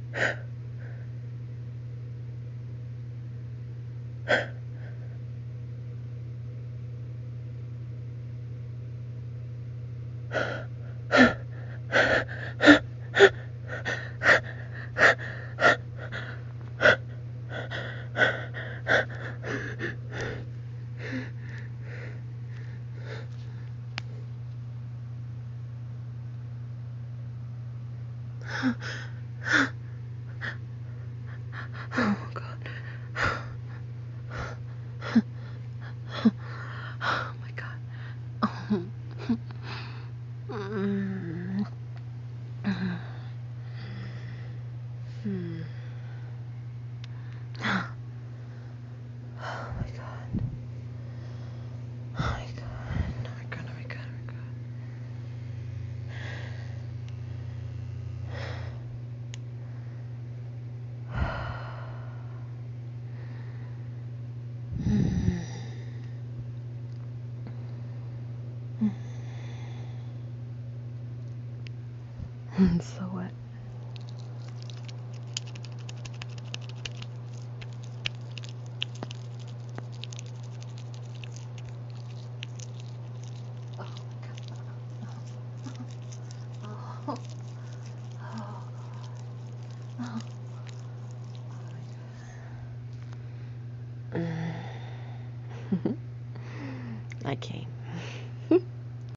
Oh God. Oh my God. Oh. Mm. Mm. Oh my God. Oh my God. We're good. We're good. We're good. So what? Oh my God. Oh. Oh. Oh. Oh my God. I came.